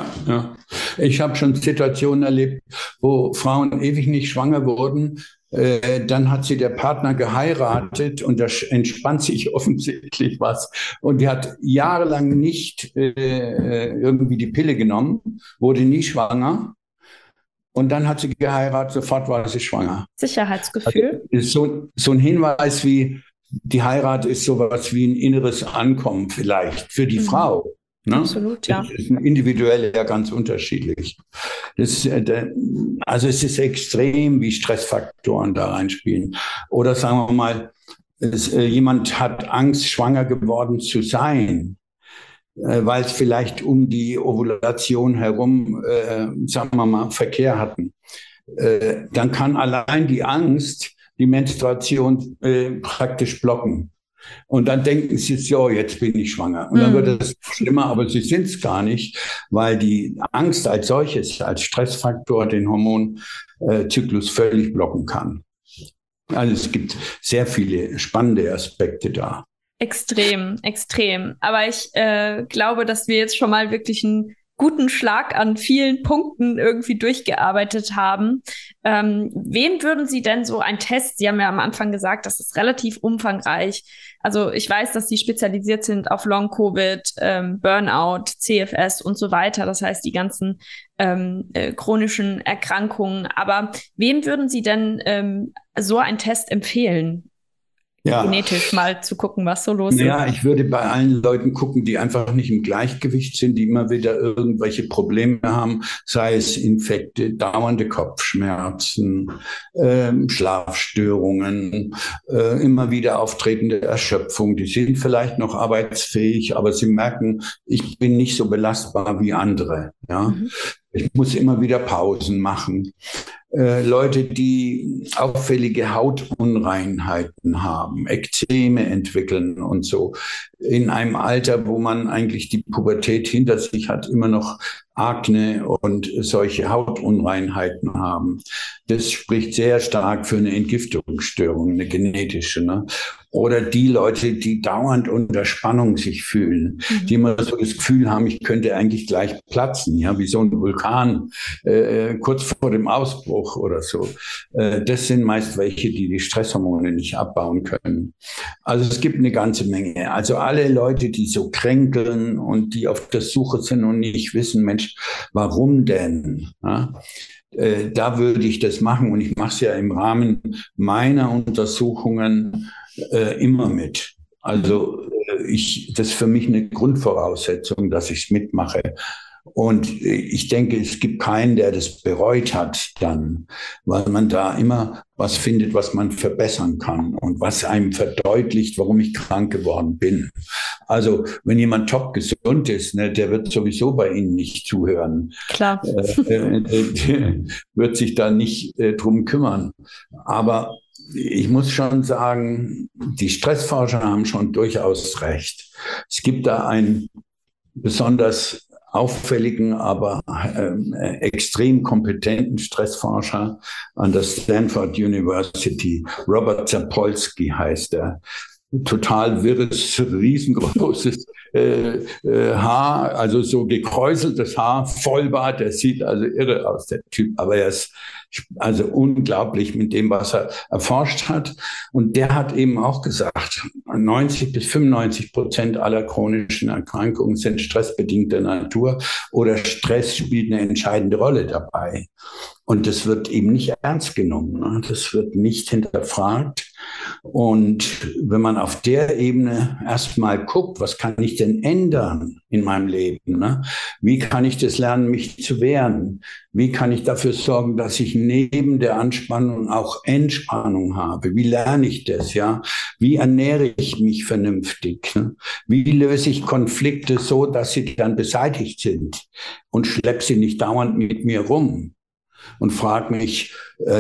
Speaker 1: Ich habe schon Situationen erlebt, wo Frauen ewig nicht schwanger wurden. Dann hat sie der Partner geheiratet und da entspannt sich offensichtlich was. Und die hat jahrelang nicht irgendwie die Pille genommen, wurde nie schwanger. Und dann hat sie geheiratet, sofort war sie schwanger.
Speaker 2: Sicherheitsgefühl.
Speaker 1: Also ist so ein Hinweis wie, die Heirat ist sowas wie ein inneres Ankommen vielleicht für die Frau. Ne?
Speaker 2: Absolut, ja.
Speaker 1: Das ist individuell ja ganz unterschiedlich. Also es ist extrem, wie Stressfaktoren da reinspielen. Oder sagen wir mal, jemand hat Angst, schwanger geworden zu sein, weil es vielleicht um die Ovulation herum, sagen wir mal, Verkehr hatten. Dann kann allein die Angst die Menstruation praktisch blocken. Und dann denken sie, so, jetzt bin ich schwanger. Und dann wird es schlimmer, aber sie sind es gar nicht, weil die Angst als solches, als Stressfaktor den Hormonzyklus völlig blocken kann. Also es gibt sehr viele spannende Aspekte da.
Speaker 2: Extrem. Aber ich glaube, dass wir jetzt schon mal wirklich einen guten Schlag an vielen Punkten irgendwie durchgearbeitet haben. Wem würden Sie denn so ein Test, Sie haben ja am Anfang gesagt, das ist relativ umfangreich. Also ich weiß, dass Sie spezialisiert sind auf Long-Covid, Burnout, CFS und so weiter. Das heißt, die ganzen chronischen Erkrankungen. Aber wem würden Sie denn so einen Test empfehlen? Genetisch mal zu gucken, was so los ist.
Speaker 1: Ja, ich würde bei allen Leuten gucken, die einfach nicht im Gleichgewicht sind, die immer wieder irgendwelche Probleme haben, sei es Infekte, dauernde Kopfschmerzen, Schlafstörungen, immer wieder auftretende Erschöpfung. Die sind vielleicht noch arbeitsfähig, aber sie merken, ich bin nicht so belastbar wie andere. Ja? Ich muss immer wieder Pausen machen. Leute, die auffällige Hautunreinheiten haben, Ekzeme entwickeln und so. In einem Alter, wo man eigentlich die Pubertät hinter sich hat, immer noch Akne und solche Hautunreinheiten haben. Das spricht sehr stark für eine Entgiftungsstörung, eine genetische. Ne? Oder die Leute, die dauernd unter Spannung sich fühlen, die immer so das Gefühl haben, ich könnte eigentlich gleich platzen, ja, wie so ein Vulkan, kurz vor dem Ausbruch oder so. Das sind meist welche, die die Stresshormone nicht abbauen können. Also es gibt eine ganze Menge. Also alle Leute, die so kränkeln und die auf der Suche sind und nicht wissen, Mensch, warum denn? Ja? Da würde ich das machen, und ich mache es ja im Rahmen meiner Untersuchungen immer mit. Also das ist für mich eine Grundvoraussetzung, dass ich es mitmache. Und ich denke, es gibt keinen, der das bereut hat dann, weil man da immer was findet, was man verbessern kann und was einem verdeutlicht, warum ich krank geworden bin. Also wenn jemand top gesund ist, ne, der wird sowieso bei Ihnen nicht zuhören.
Speaker 2: Klar.
Speaker 1: Wird sich da nicht drum kümmern. Aber ich muss schon sagen, die Stressforscher haben schon durchaus recht. Es gibt da einen besonders auffälligen, aber extrem kompetenten Stressforscher an der Stanford University. Robert Sapolsky heißt er. Total wirres, riesengroßes Haar, also so gekräuseltes Haar, Vollbart, der sieht also irre aus, der Typ, aber er ist also unglaublich mit dem, was er erforscht hat. Und der hat eben auch gesagt, 90-95% aller chronischen Erkrankungen sind stressbedingter Natur oder Stress spielt eine entscheidende Rolle dabei. Und das wird eben nicht ernst genommen, ne? Das wird nicht hinterfragt. Und wenn man auf der Ebene erstmal guckt, was kann ich denn ändern in meinem Leben? Ne? Wie kann ich das lernen, mich zu wehren? Wie kann ich dafür sorgen, dass ich neben der Anspannung auch Entspannung habe? Wie lerne ich das? Ja? Wie ernähre ich mich vernünftig? Ne? Wie löse ich Konflikte so, dass sie dann beseitigt sind und schleppe sie nicht dauernd mit mir rum? Und frage mich,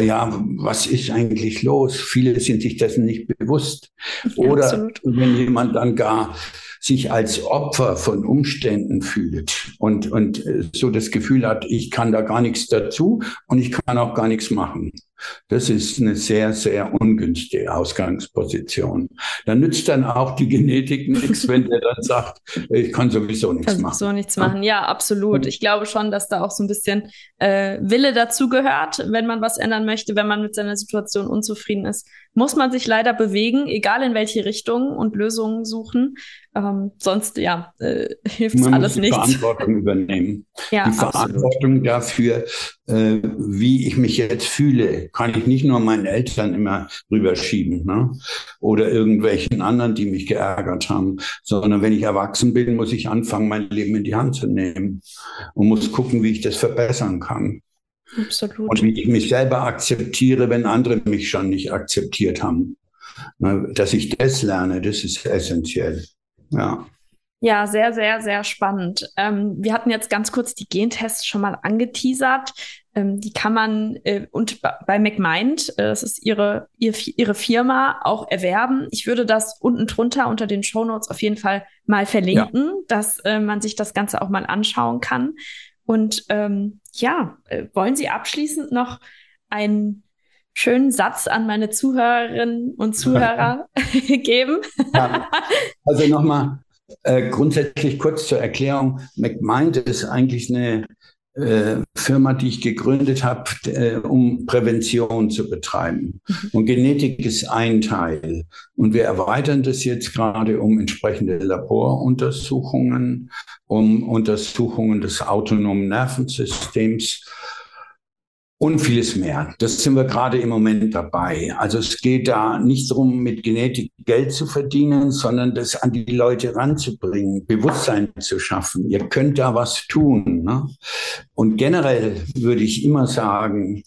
Speaker 1: was ist eigentlich los? Viele sind sich dessen nicht bewusst. Oder absolut. Wenn jemand dann gar sich als Opfer von Umständen fühlt und so das Gefühl hat, ich kann da gar nichts dazu und ich kann auch gar nichts machen. Das ist eine sehr, sehr ungünstige Ausgangsposition. Da nützt dann auch die Genetik nichts, wenn der dann sagt, ich kann sowieso nichts machen.
Speaker 2: Sowieso nichts machen, ja, absolut. Ich glaube schon, dass da auch so ein bisschen Wille dazu gehört, wenn man was ändern möchte, wenn man mit seiner Situation unzufrieden ist. Muss man sich leider bewegen, egal in welche Richtung, und Lösungen suchen. Sonst, hilft es alles nichts.
Speaker 1: Man muss die Verantwortung übernehmen. Ja, die Verantwortung dafür, wie ich mich jetzt fühle, kann ich nicht nur meinen Eltern immer rüberschieben, ne? Oder irgendwelchen anderen, die mich geärgert haben, sondern wenn ich erwachsen bin, muss ich anfangen, mein Leben in die Hand zu nehmen und muss gucken, wie ich das verbessern kann.
Speaker 2: Absolut.
Speaker 1: Und wie ich mich selber akzeptiere, wenn andere mich schon nicht akzeptiert haben. Dass ich das lerne, das ist essentiell. Ja.
Speaker 2: Ja, sehr, sehr, sehr spannend. Wir hatten jetzt ganz kurz die Gentests schon mal angeteasert. Die kann man und bei McMind, das ist ihre Firma, auch erwerben. Ich würde das unten drunter unter den Shownotes auf jeden Fall mal verlinken, dass man sich das Ganze auch mal anschauen kann. Und wollen Sie abschließend noch einen schönen Satz an meine Zuhörerinnen und Zuhörer geben?
Speaker 1: Ja. Also nochmal grundsätzlich kurz zur Erklärung. McMind ist eigentlich eine Firma, die ich gegründet habe, um Prävention zu betreiben. Und Genetik ist ein Teil. Und wir erweitern das jetzt gerade um entsprechende Laboruntersuchungen, um Untersuchungen des autonomen Nervensystems und vieles mehr. Das sind wir gerade im Moment dabei. Also es geht da nicht darum, mit Genetik Geld zu verdienen, sondern das an die Leute ranzubringen, Bewusstsein zu schaffen. Ihr könnt da was tun, ne? Und generell würde ich immer sagen,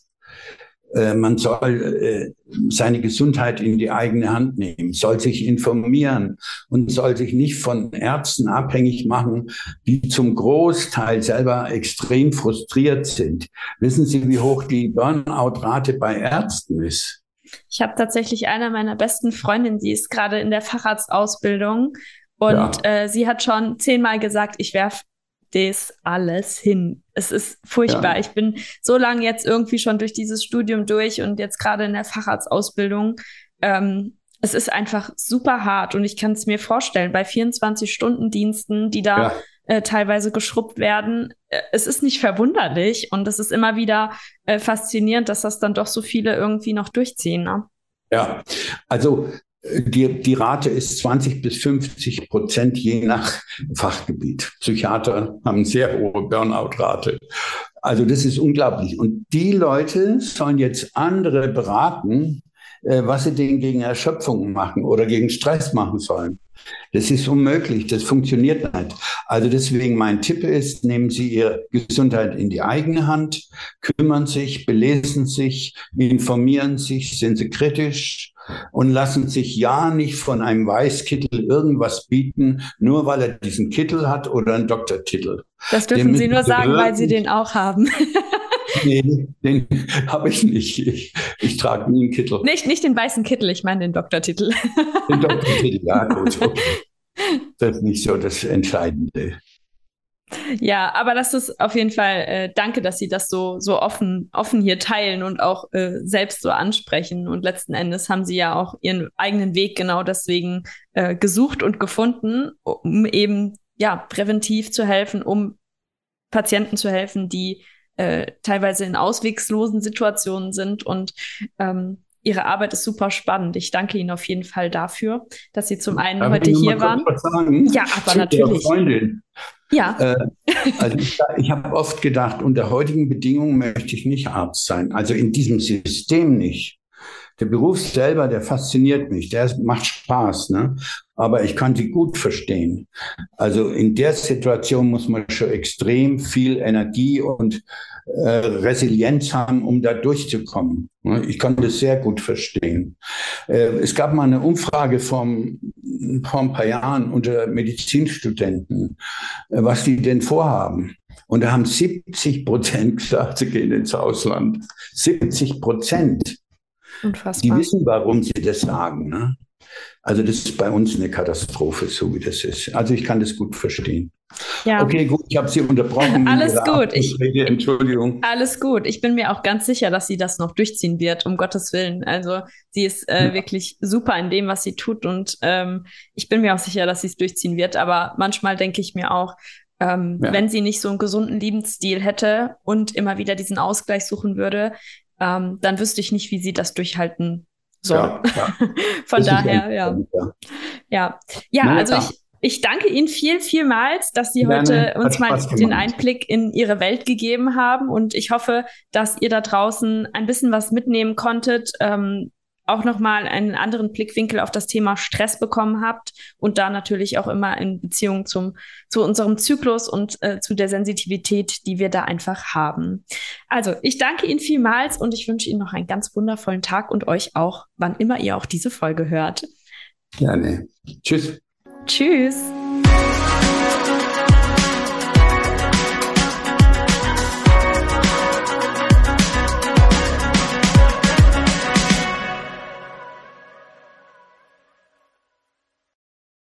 Speaker 1: man soll seine Gesundheit in die eigene Hand nehmen, soll sich informieren und soll sich nicht von Ärzten abhängig machen, die zum Großteil selber extrem frustriert sind. Wissen Sie, wie hoch die Burnout-Rate bei Ärzten ist?
Speaker 2: Ich habe tatsächlich eine meiner besten Freundinnen, die ist gerade in der Facharztausbildung und sie hat schon 10-mal gesagt, ich werfe das alles hin. Es ist furchtbar. Ja. Ich bin so lange jetzt irgendwie schon durch dieses Studium durch und jetzt gerade in der Facharztausbildung. Es ist einfach super hart und ich kann es mir vorstellen, bei 24-Stunden-Diensten, die da teilweise geschrubbt werden, es ist nicht verwunderlich und es ist immer wieder faszinierend, dass das dann doch so viele irgendwie noch durchziehen. Ne?
Speaker 1: Ja, also Die Rate ist 20-50% je nach Fachgebiet. Psychiater haben sehr hohe Burnout-Rate. Also das ist unglaublich. Und die Leute sollen jetzt andere beraten, was sie denn gegen Erschöpfung machen oder gegen Stress machen sollen. Das ist unmöglich, das funktioniert nicht. Also deswegen mein Tipp ist, nehmen Sie Ihre Gesundheit in die eigene Hand, kümmern sich, belesen sich, informieren sich, sind Sie kritisch und lassen sich ja nicht von einem Weißkittel irgendwas bieten, nur weil er diesen Kittel hat oder einen Doktortitel.
Speaker 2: Das dürfen Sie nur sagen, weil Sie den auch haben.
Speaker 1: Nee, den habe ich nicht. Ich trage nie einen Kittel.
Speaker 2: Nicht den weißen Kittel, ich meine den Doktortitel.
Speaker 1: Den Doktortitel, ja gut. Okay. Das ist nicht so das Entscheidende.
Speaker 2: Ja, aber das ist auf jeden Fall, danke, dass Sie das so offen hier teilen und auch selbst so ansprechen. Und letzten Endes haben Sie ja auch Ihren eigenen Weg genau deswegen gesucht und gefunden, um eben ja präventiv zu helfen, um Patienten zu helfen, die teilweise in auswegslosen Situationen sind. Und Ihre Arbeit ist super spannend. Ich danke Ihnen auf jeden Fall dafür, dass Sie zum einen heute hier waren.
Speaker 1: Was sagen?
Speaker 2: Ja, aber natürlich.
Speaker 1: Freundin.
Speaker 2: Ja.
Speaker 1: Also ich habe oft gedacht, unter heutigen Bedingungen möchte ich nicht Arzt sein. Also in diesem System nicht. Der Beruf selber, der fasziniert mich, der macht Spaß, ne? Aber ich kann sie gut verstehen. Also in der Situation muss man schon extrem viel Energie und Resilienz haben, um da durchzukommen. Ich kann das sehr gut verstehen. Es gab mal eine Umfrage vor ein paar Jahren unter Medizinstudenten, was die denn vorhaben. Und da haben 70% gesagt, sie gehen ins Ausland. 70%.
Speaker 2: Unfassbar.
Speaker 1: Die wissen, warum sie das sagen. Ne? Also das ist bei uns eine Katastrophe, so wie das ist. Also ich kann das gut verstehen. Ja. Okay, gut, ich habe Sie unterbrochen.
Speaker 2: Alles gut.
Speaker 1: Entschuldigung.
Speaker 2: Alles gut. Ich bin mir auch ganz sicher, dass sie das noch durchziehen wird, um Gottes Willen. Also sie ist wirklich super in dem, was sie tut. Und ich bin mir auch sicher, dass sie es durchziehen wird. Aber manchmal denke ich mir auch, wenn sie nicht so einen gesunden Lebensstil hätte und immer wieder diesen Ausgleich suchen würde, dann wüsste ich nicht, wie sie das durchhalten soll. Ja. Von das daher, ja, also ich danke Ihnen vielmals, dass Sie heute uns mal den Einblick in Ihre Welt gegeben haben. Und ich hoffe, dass ihr da draußen ein bisschen was mitnehmen konntet, auch nochmal einen anderen Blickwinkel auf das Thema Stress bekommen habt und da natürlich auch immer in Beziehung zu unserem Zyklus und zu der Sensitivität, die wir da einfach haben. Also, ich danke Ihnen vielmals und ich wünsche Ihnen noch einen ganz wundervollen Tag und euch auch, wann immer ihr auch diese Folge hört.
Speaker 1: Gerne. Tschüss.
Speaker 2: Tschüss.